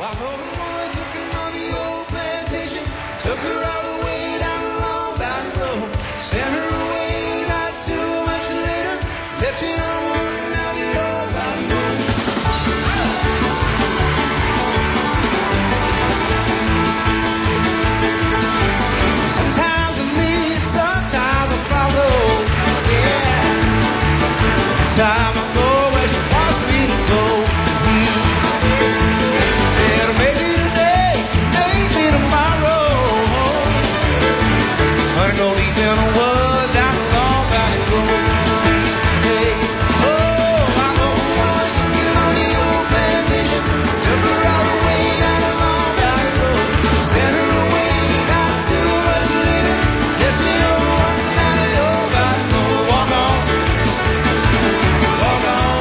While the boys looking on the old plantation, took her all the way down the Long Valley Road, sent her away not too much later, left you walking down the old valley road. Sometimes I lead, sometimes I follow, yeah. This time I go where she wants me to go. Said maybe today, maybe tomorrow, I'm gonna go deep in the woods down the Long Valley Road. Hey, oh, I know one looking on the old plantation, took her all the way down the Long Valley Road, sent her away not too much later, left you walking down the old valley road. Walk on, walk on.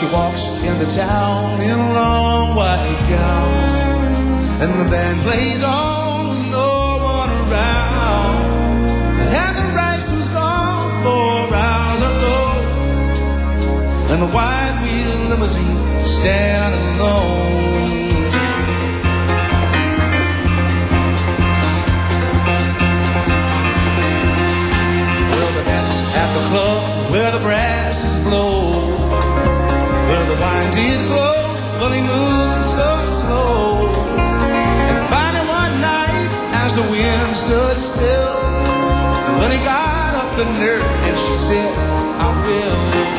She walks into town in a long white gown, and the band plays on with no one around. Heaven Rice was gone 4 hours ago, and the white wheel limousine standing alone. Well, they're at the club where the brasses blow, where the wine did flow, but he moved so slow. And finally one night, as the wind stood still, when he got up the nerve and she said, I will.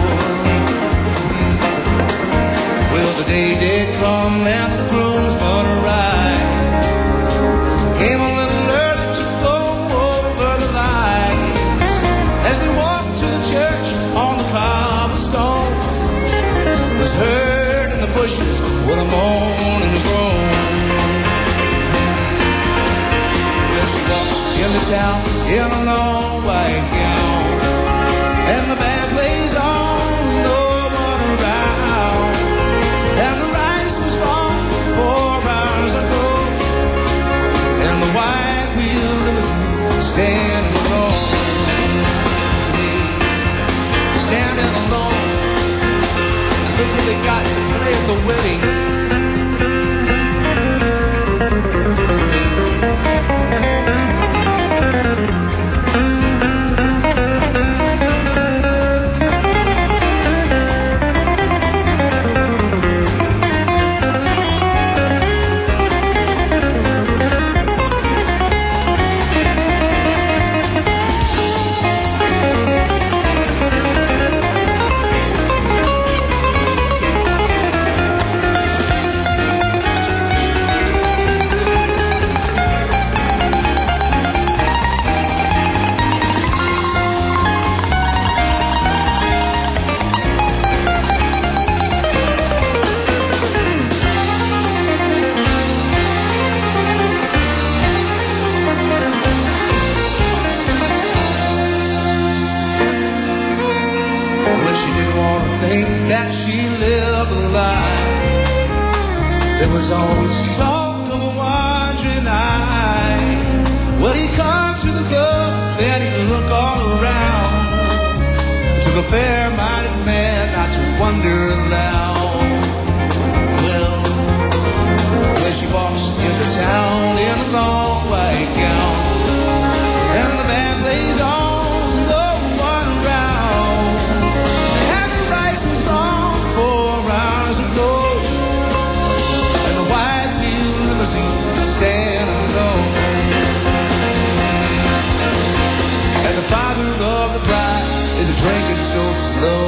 Well, the day did come and the groomsmen arrived. Came a little early to go over the lights. As they walked to the church on the cobblestone, was heard in the bushes with a moan and a groan. Well, she walks into town in a long white gown, and the band plays on, no one around. And the rice was gone 4 hours ago, and the white wheel limousine standing alone. Standing alone. Look what they got to play at the wedding. That she lived a lie. There was always talk of a wandering eye. Well, he'd come to the club, then he'd look all around. Took a fair-minded man not to wonder aloud. Well, when she walks into town in a long white gown, and the band plays on, stand alone. And the father of the bride is drinking so slow.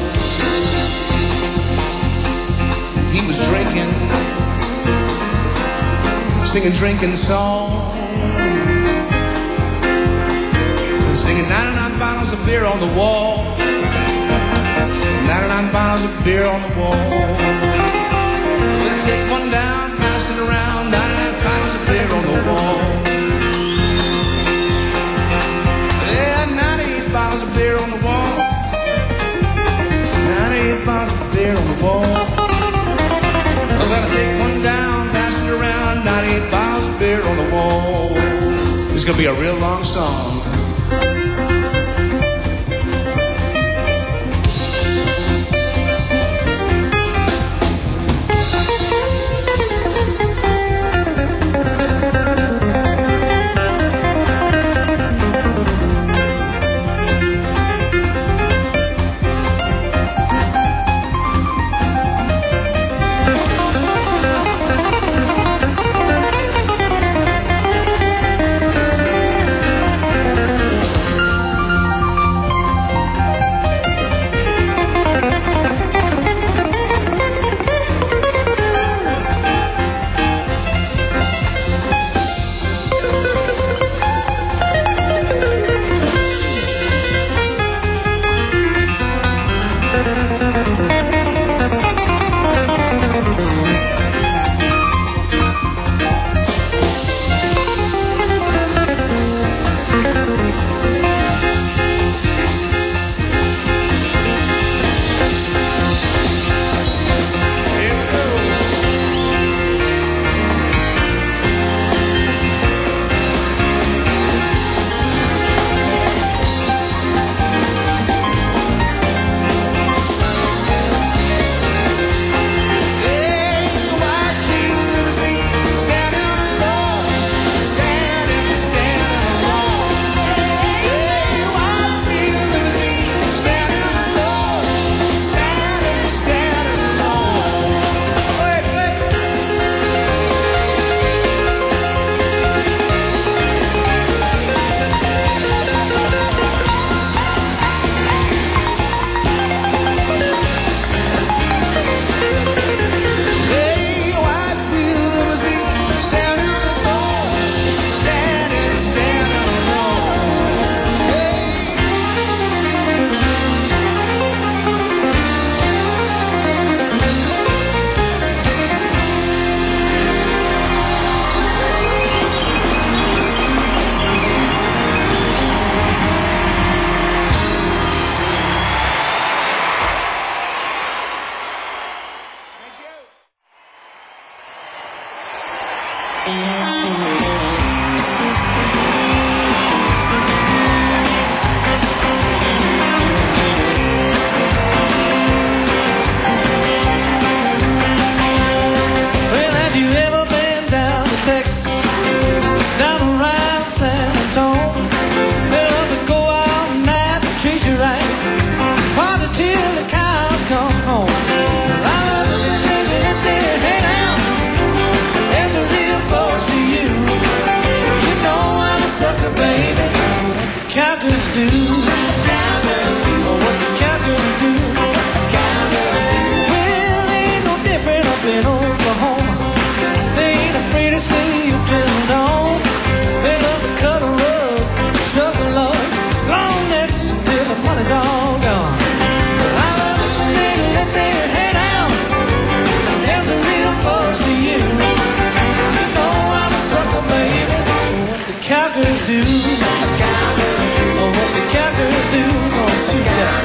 He was drinking, singing drinking songs, and singing 99 bottles of beer on the wall. 99 bottles of beer on the wall. We'll take one down, pass it around. 99 bottles of beer on the wall. Yeah, 98 bottles of beer on the wall. 98 bottles of beer on the wall. We're gonna take one down, pass it around. 98 bottles of beer on the wall. It's gonna be a real long song. Well, have you ever been down to Texas, down around San Antonio? They love to go out and night and treat you right, party till the cows come home. I love it when they let their head out, there's a real close to you. You know I'm a sucker, baby, what the cowgirls do. What the cowgirls do. Well, they ain't no different up in Oklahoma. They ain't afraid to sleep till dawn. They love to cuddle up, struggle love, long necks until the money's all gone. I love it when they let their head out, there's a real close to you. You know I'm a sucker, baby, what the cowgirls do. What the cowgirls do, gonna shoot that.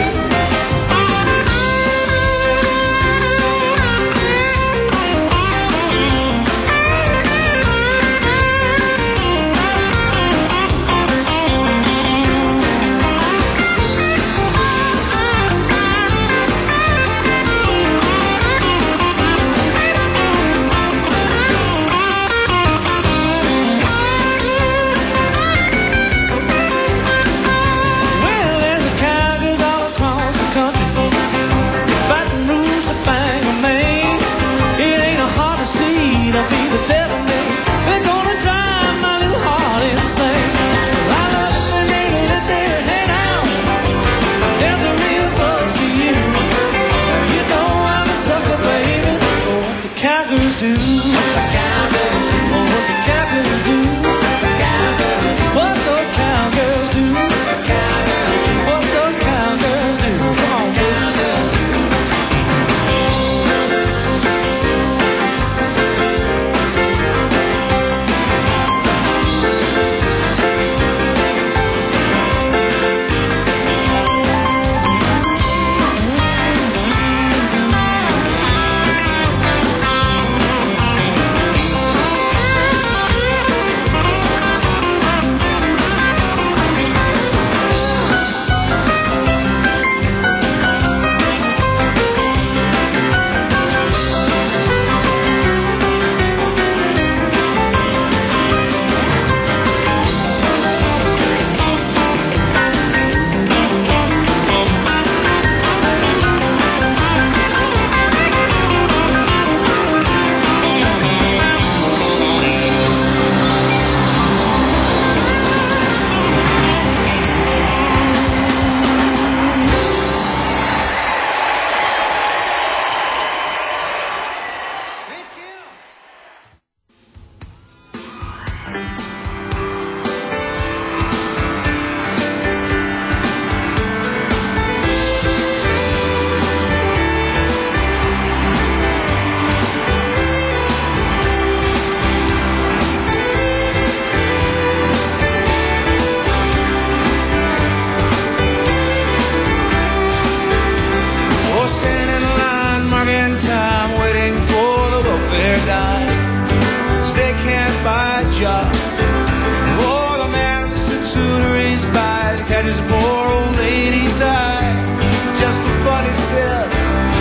His poor old lady's eye, just for fun he said,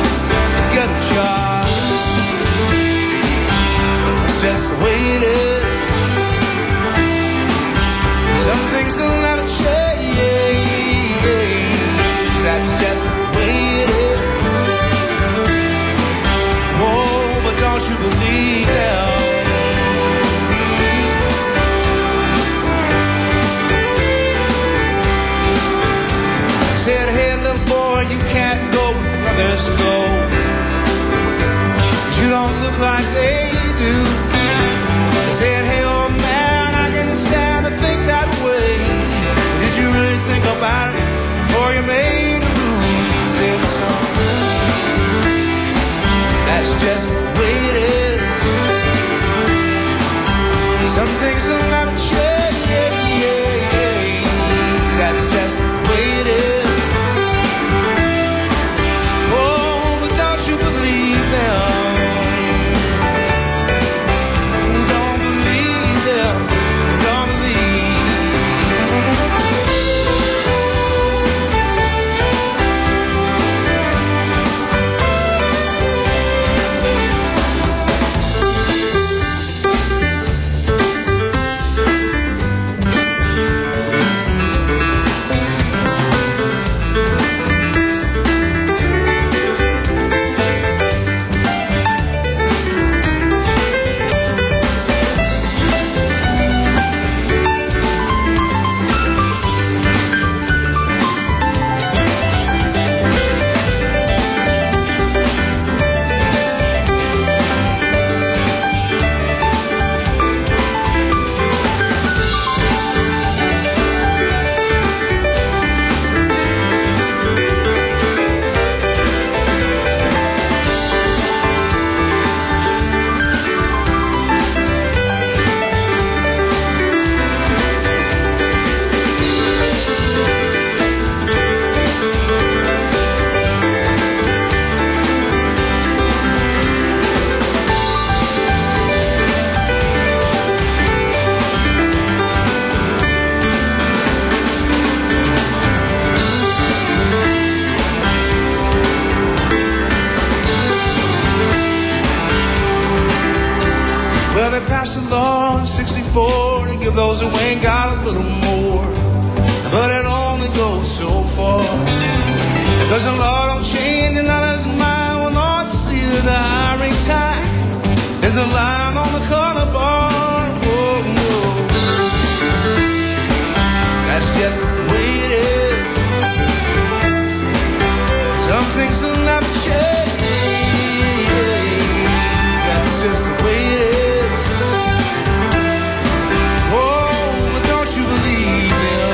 get a job. It's just the way it is. Some things will never change. That's just the way it is. Oh, but don't you believe them? Said, hey, little boy, you can't go where others go. You don't look like they do. I said, hey, old man, I can stand to think that way. Did you really think about it before you made a move? He said, son, that's just the way it is. Some things will never change. That's just the way it is. Don't ask the Lord 64 to give those who ain't got a little more, but it only goes so far. Because the Lord don't change another's mind. Well, Lord, see that the iron tide is a line on the color bar. Oh, no. That's just the way it is. Some things will never change. That's just the way it is. Oh, but don't you believe it?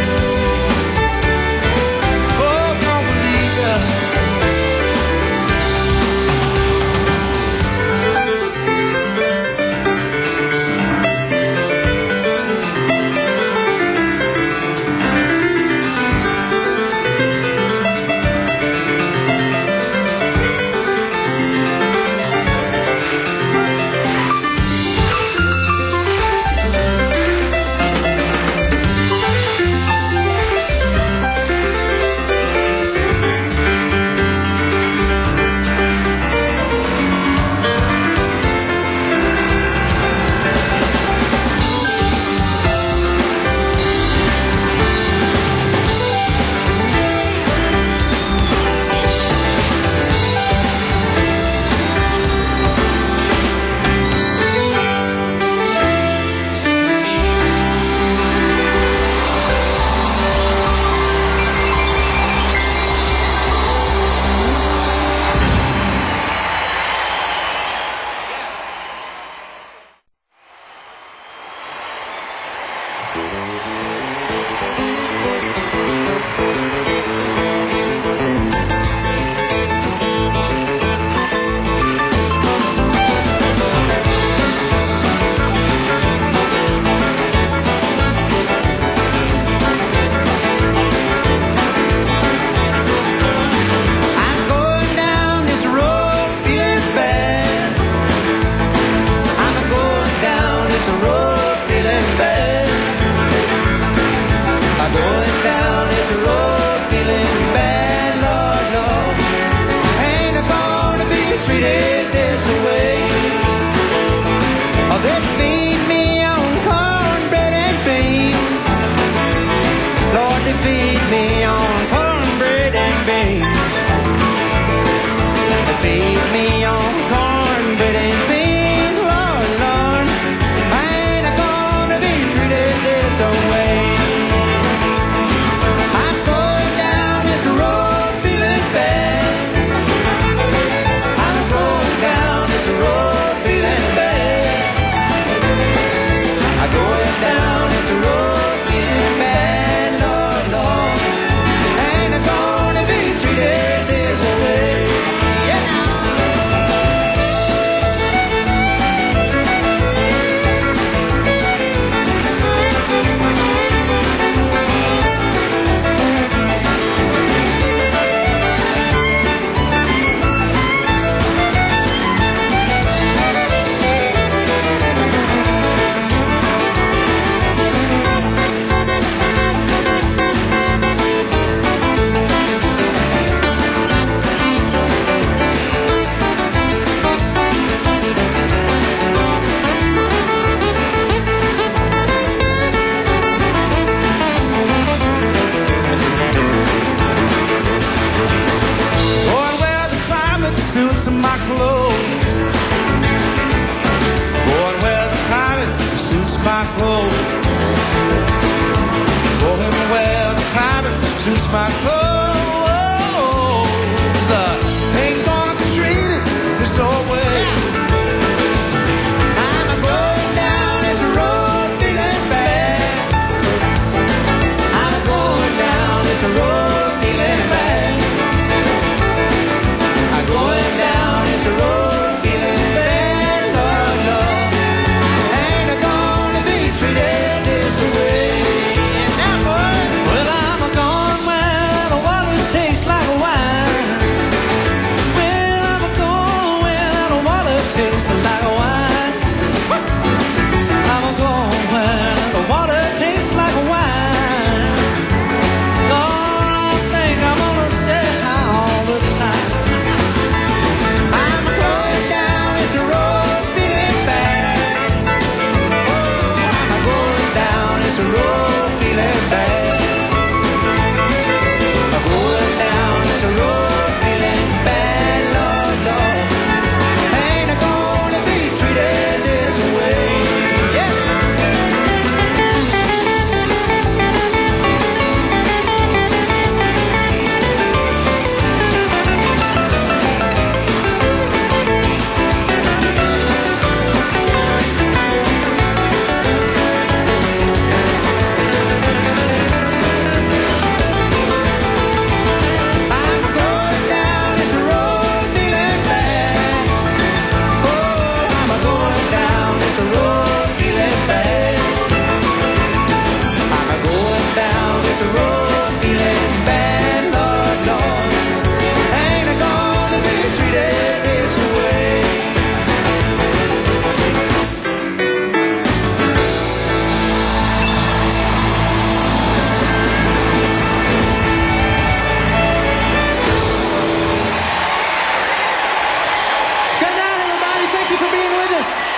Oh, don't believe it. Well, I'm gone where the you for being with us.